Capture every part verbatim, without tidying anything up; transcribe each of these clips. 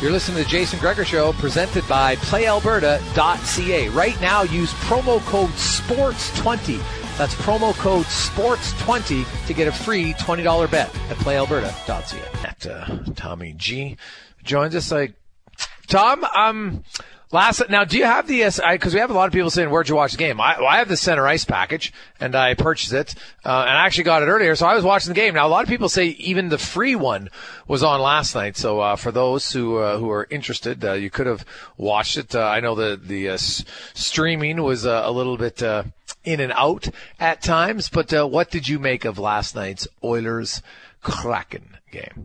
You're listening to the Jason Gregor Show, presented by play alberta dot c a. Right now, use promo code sports twenty. That's promo code sports twenty to get a free twenty dollars bet at play alberta dot c a. At, uh, Tommy G joins us. Like, Tom, um, last now, do you have the because we have a lot of people saying, where'd you watch the game? I, well, I have the Center Ice package, and I purchased it, uh, and I actually got it earlier, so I was watching the game. Now, a lot of people say even the free one was on last night, so uh, for those who uh, who are interested, uh, you could have watched it. Uh, I know the the uh, s- streaming was uh, a little bit uh, in and out at times, but uh, what did you make of last night's Oilers-Kraken game?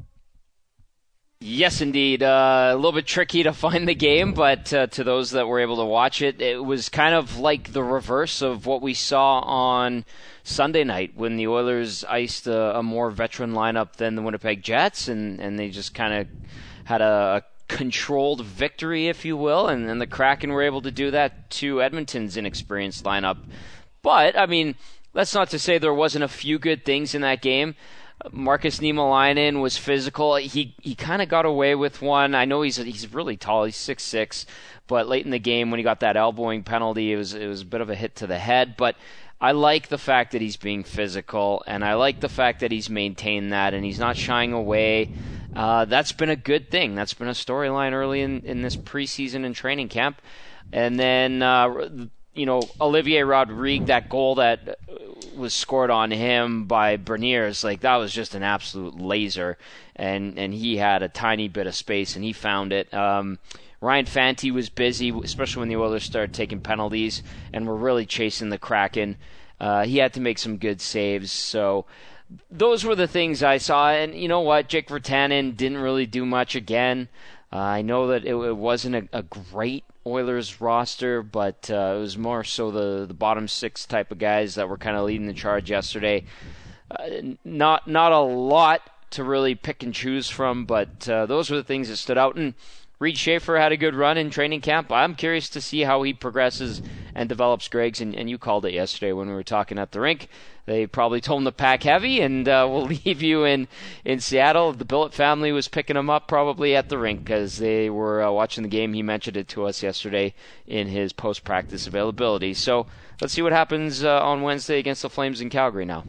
Yes, indeed. Uh, a little bit tricky to find the game, but uh, to those that were able to watch it, it was kind of like the reverse of what we saw on Sunday night when the Oilers iced a, a more veteran lineup than the Winnipeg Jets, and, and they just kind of had a, a controlled victory, if you will, and then the Kraken were able to do that to Edmonton's inexperienced lineup. But, I mean, that's not to say there wasn't a few good things in that game. Markus Niemelainen was physical. He he kind of got away with one. I know he's he's really tall. He's six six, but late in the game when he got that elbowing penalty, it was it was a bit of a hit to the head. But I like the fact that he's being physical, and I like the fact that he's maintained that, and he's not shying away. Uh, that's been a good thing. That's been a storyline early in, in this preseason and training camp. And then, uh, you know, Olivier Rodrigue, that goal that was scored on him by Berniers, like that was just an absolute laser, and and he had a tiny bit of space and he found it. Um, Ryan Fanti was busy, especially when the Oilers started taking penalties and were really chasing the Kraken. Uh, he had to make some good saves, so those were the things I saw. And you know what, Jake Virtanen didn't really do much again. Uh, I know that it, it wasn't a, a great Oilers roster, but uh, it was more so the, the bottom six type of guys that were kind of leading the charge yesterday. Uh, not not a lot to really pick and choose from, but uh, those were the things that stood out. And Reed Schaefer had a good run in training camp. I'm curious to see how he progresses and develops. Greg's, and, and you called it yesterday when we were talking at the rink. They probably told him to pack heavy, and uh, we'll leave you in, in Seattle. The Billet family was picking him up probably at the rink because they were uh, watching the game. He mentioned it to us yesterday in his post-practice availability. So let's see what happens uh, on Wednesday against the Flames in Calgary now.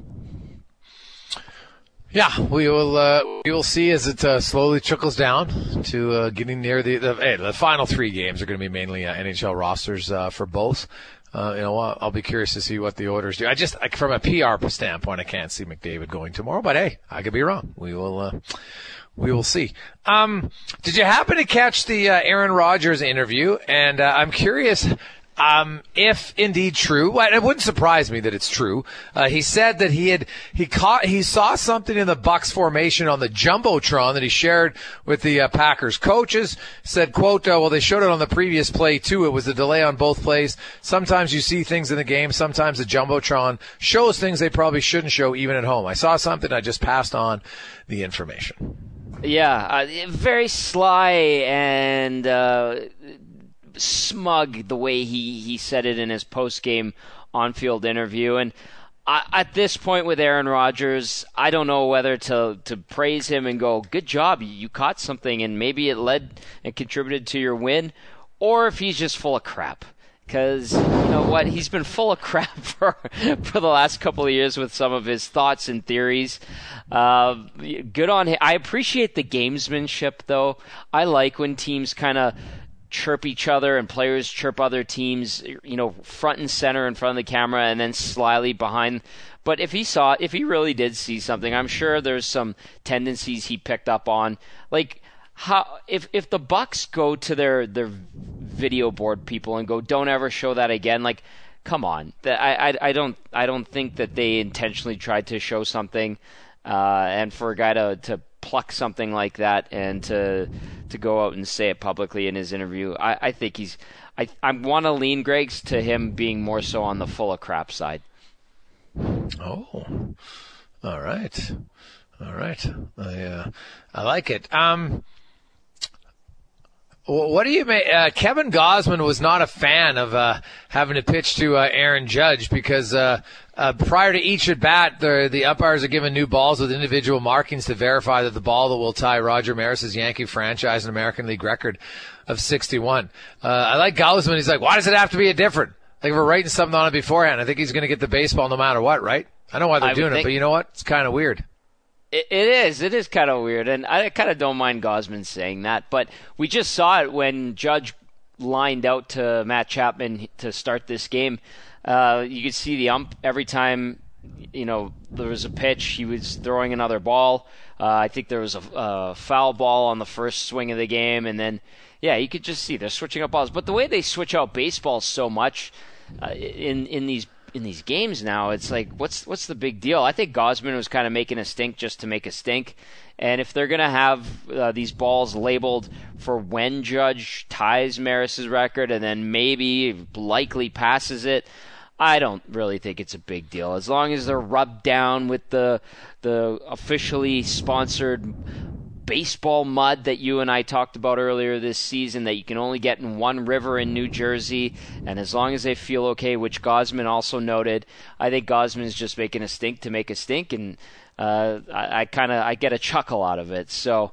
Yeah, we will uh, we will see as it uh, slowly trickles down to uh, getting near the the, hey, the final three games are going to be mainly uh, N H L rosters uh, for both. Uh, you know, I'll, I'll be curious to see what the Oilers do. I just, like, from a P R standpoint, I can't see McDavid going tomorrow, but hey, I could be wrong. We will, uh, we will see. Um, did you happen to catch the uh, Aaron Rodgers interview? And uh, I'm curious. Um, if indeed true, well, it wouldn't surprise me that it's true. Uh, he said that he had, he caught, he saw something in the Bucs formation on the Jumbotron that he shared with the uh, Packers coaches. Said, quote, uh, well, they showed it on the previous play too. It was a delay on both plays. Sometimes you see things in the game. Sometimes the Jumbotron shows things they probably shouldn't show even at home. I saw something. I just passed on the information. Yeah, uh, very sly and, uh, smug the way he, he said it in his post-game on-field interview. And I, at this point with Aaron Rodgers, I don't know whether to, to praise him and go, good job, you caught something and maybe it led and contributed to your win, or if he's just full of crap. Because, you know what, he's been full of crap for for the last couple of years with some of his thoughts and theories. Uh, good on him. I appreciate the gamesmanship, though. I like when teams kind of chirp each other and players chirp other teams, you know, front and center in front of the camera and then slyly behind. But if he saw, if he really did see something, I'm sure there's some tendencies he picked up on. Like, how if if the Bucs go to their their video board people and go, don't ever show that again, like, come on. I, I, I don't I don't think that they intentionally tried to show something. Uh, and for a guy to, to pluck something like that and to to go out and say it publicly in his interview, I, I think he's I I want to lean Greg's to him being more so on the full of crap side. Oh, all right, all right. I uh, I like it. Um, What do you make? Uh, Kevin Gausman was not a fan of uh, having to pitch to uh, Aaron Judge because uh, uh, prior to each at bat, the the umpires are given new balls with individual markings to verify that the ball that will tie Roger Maris's Yankee franchise and American League record of sixty-one. Uh, I like Gausman. He's like, why does it have to be a different? Like, if we're writing something on it beforehand, I think he's going to get the baseball no matter what, right? I know why they're I doing it, but you know what? It's kind of weird. It, it is. It is kind of weird, and I kind of don't mind Gausman saying that. But we just saw it when Judge lined out to Matt Chapman to start this game. Uh, you could see the ump every time, you know, there was a pitch, he was throwing another ball. Uh, I think there was a, a foul ball on the first swing of the game, and then, yeah, you could just see they're switching up balls. But the way they switch out baseballs so much uh, in in these in these games now, it's like, what's what's the big deal? I think Gausman was kind of making a stink just to make a stink. And if they're going to have uh, these balls labeled for when Judge ties Maris's record and then maybe likely passes it, I don't really think it's a big deal. As long as they're rubbed down with the the officially sponsored baseball mud that you and I talked about earlier this season that you can only get in one river in New Jersey, and as long as they feel okay, which Gausman also noted, I think Gausman is just making a stink to make a stink, and uh, I, I kind of I get a chuckle out of it. So,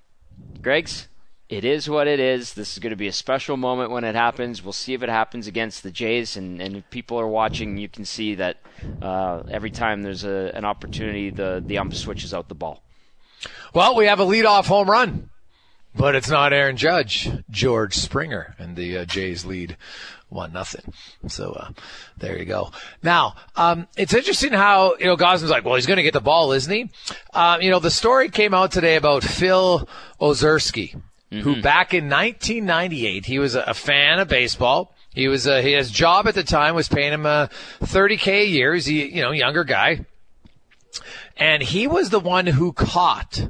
Greg's, it is what it is. This is going to be a special moment when it happens. We'll see if it happens against the Jays, and, and if people are watching, you can see that uh, every time there's a, an opportunity, the, the ump switches out the ball. Well, we have a leadoff home run, but it's not Aaron Judge, George Springer, and the uh, Jays lead one nothing. So uh, there you go. Now, um, it's interesting how, you know, Gausman's like, well, he's going to get the ball, isn't he? Um, you know, the story came out today about Phil Ozerski, mm-hmm. who back in nineteen ninety-eight, he was a, a fan of baseball. He was uh, his job at the time was paying him uh, thirty K a year. He's a, you know, younger guy. And he was the one who caught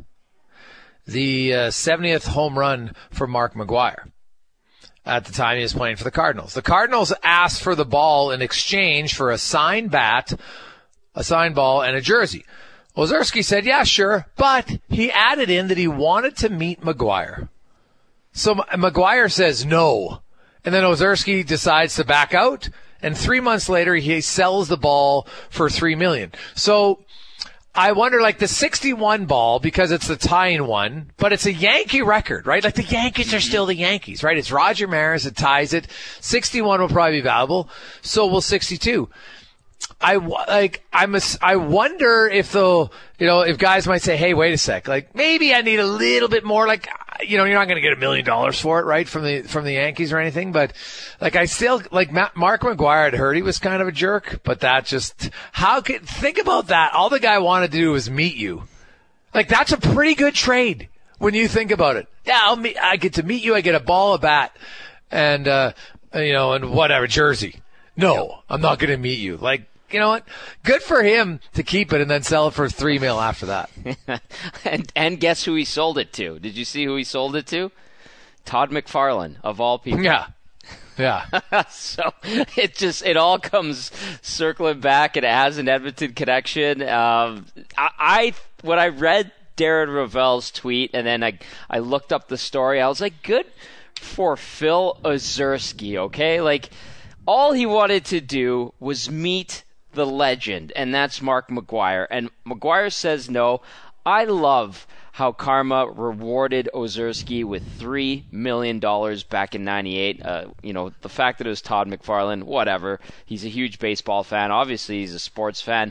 the uh, seventieth home run for Mark McGwire at the time he was playing for the Cardinals. The Cardinals asked for the ball in exchange for a signed bat, a signed ball, and a jersey. Ozerski said, yeah, sure, but he added in that he wanted to meet McGwire. So McGwire says no, and then Ozerski decides to back out, and three months later he sells the ball for three million dollars. So I wonder, like, the sixty-one ball, because it's the tying one, but it's a Yankee record, right? Like, the Yankees are still the Yankees, right? It's Roger Maris that ties it. sixty-one will probably be valuable. So will sixty-two. I, like, I'm a, I wonder if the, you know, if guys might say, hey, wait a sec, like, maybe I need a little bit more, like, you know, you're not going to get a million dollars for it, right, from the, from the Yankees or anything, but, like, I still, like, Mark McGwire, I'd heard he was kind of a jerk, but that just, how could, think about that. All the guy wanted to do was meet you. Like, that's a pretty good trade when you think about it. Yeah, I'll meet, I get to meet you, I get a ball, a bat, and, uh, you know, and whatever, jersey. No, I'm not going to meet you. Like, you know what? Good for him to keep it and then sell it for three mil after that. and and guess who he sold it to? Did you see who he sold it to? Todd McFarlane, of all people. Yeah. Yeah. So it just, it all comes circling back, and it has an Edmonton connection. Um, I, I, when I read Darren Rovell's tweet and then I, I looked up the story, I was like, good for Phil Ozerski, okay? Like, all he wanted to do was meet the legend, and that's Mark McGwire. And McGwire says no. I love how karma rewarded Ozerski with three million dollars back in ninety-eight. Uh, you know, the fact that it was Todd McFarlane, whatever. He's a huge baseball fan. Obviously, he's a sports fan.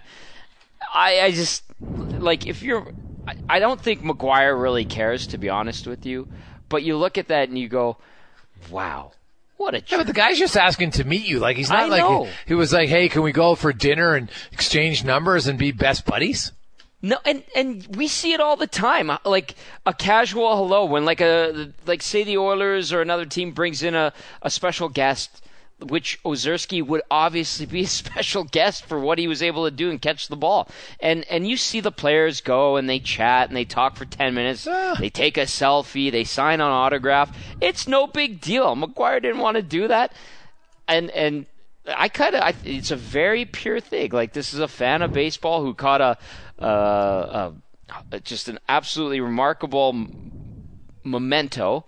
I, I just, like, if you're, I, I don't think McGwire really cares, to be honest with you. But you look at that and you go, wow. What a jerk. Yeah, but the guy's just asking to meet you. Like, he's not I like, know. He, he was like, hey, can we go for dinner and exchange numbers and be best buddies? No, and, and we see it all the time. Like, a casual hello when, like, a, like, say the Oilers or another team brings in a, a special guest, which Ozerski would obviously be a special guest for what he was able to do and catch the ball. And and you see the players go and they chat and they talk for ten minutes. Ah. They take a selfie. They sign an autograph. It's no big deal. McGwire didn't want to do that. And and I kind of, it's a very pure thing. Like, this is a fan of baseball who caught a, uh, a just an absolutely remarkable memento.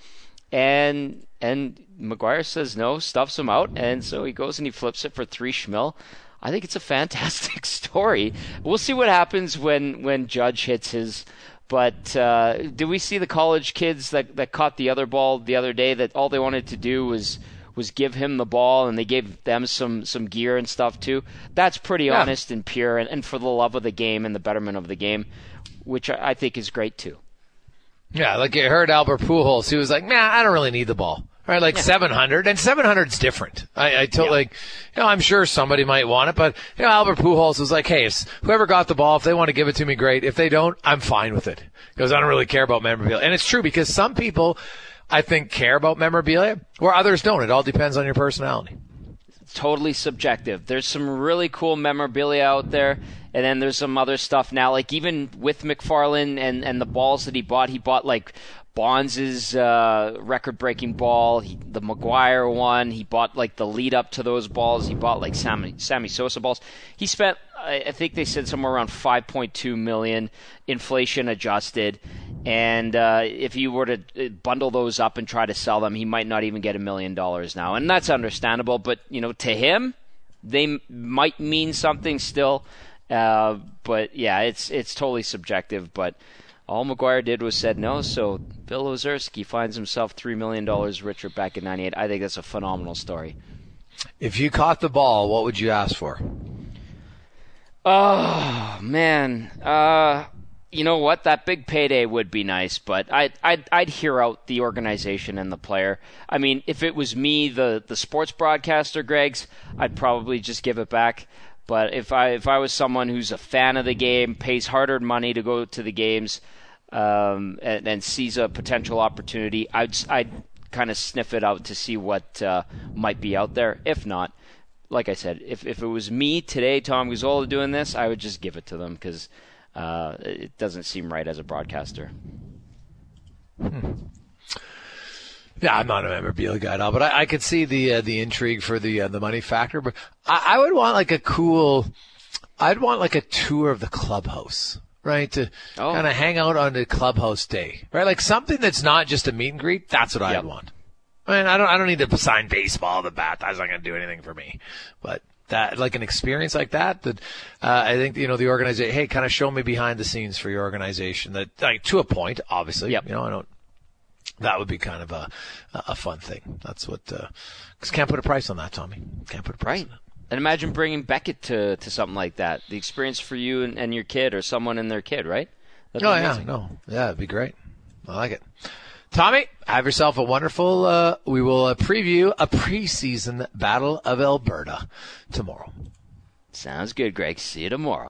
and and McGuire says no, stuffs him out, and so he goes and he flips it for three schmil. I think it's a fantastic story. We'll see what happens when, when Judge hits his. But uh, did we see the college kids that, that caught the other ball the other day that all they wanted to do was was give him the ball, and they gave them some, some gear and stuff too? That's pretty yeah. honest and pure, and, and for the love of the game and the betterment of the game, which I, I think is great too. Yeah, like you heard Albert Pujols, he was like, nah, I don't really need the ball. Right, like yeah. seven hundred, and seven hundred's different. I, I told, yeah. like, you know, I'm sure somebody might want it, but, you know, Albert Pujols was like, hey, if whoever got the ball, if they want to give it to me, great. If they don't, I'm fine with it. Because I don't really care about memorabilia. And it's true, because some people, I think, care about memorabilia, where others don't. It all depends on your personality. Totally subjective. There's some really cool memorabilia out there, and then there's some other stuff now, like even with McFarland and, and the balls that he bought, he bought, like, Bonds' uh, record-breaking ball, he, the McGuire one. He bought like the lead-up to those balls. He bought like Sammy, Sammy Sosa balls. He spent, I, I think they said somewhere around five point two million dollars, inflation adjusted. And uh, if you were to bundle those up and try to sell them, he might not even get a million dollars now. And that's understandable. But you know, to him, they m- might mean something still. Uh, but yeah, it's it's totally subjective. But all McGuire did was said no, so Bill Ozerski finds himself three million dollars richer back in ninety-eight. I think that's a phenomenal story. If you caught the ball, what would you ask for? Oh, man. Uh, you know what? That big payday would be nice, but I'd, I'd, I'd hear out the organization and the player. I mean, if it was me, the, the sports broadcaster, Greg's, I'd probably just give it back. But if I if I was someone who's a fan of the game, pays hard-earned money to go to the games, um, and, and sees a potential opportunity, I'd I'd kind of sniff it out to see what uh, might be out there. If not, like I said, if if it was me today, Tom Gazzola doing this, I would just give it to them because uh, it doesn't seem right as a broadcaster. Hmm. Yeah, I'm not a memorabilia guy at all, but I, I could see the uh, the intrigue for the uh, the money factor. But I, I would want like a cool, I'd want like a tour of the clubhouse, right? To oh. kind of hang out on the clubhouse day, right? Like something that's not just a meet and greet. That's what yep. I'd want. I mean, I don't I don't need to sign baseball, the bat. That's not going to do anything for me. But that like an experience like that, that uh, I think you know the organization. Hey, kind of show me behind the scenes for your organization. That like to a point, obviously. Yep. You know, I don't. That would be kind of a a fun thing. That's what, because uh, can't put a price on that, Tommy. Can't put a price right. on that. And imagine bringing Beckett to, to something like that. The experience for you and, and your kid or someone and their kid, right? That'd oh, yeah. No. Yeah, it'd be great. I like it. Tommy, have yourself a wonderful, uh, we will uh, preview a preseason Battle of Alberta tomorrow. Sounds good, Greg. See you tomorrow.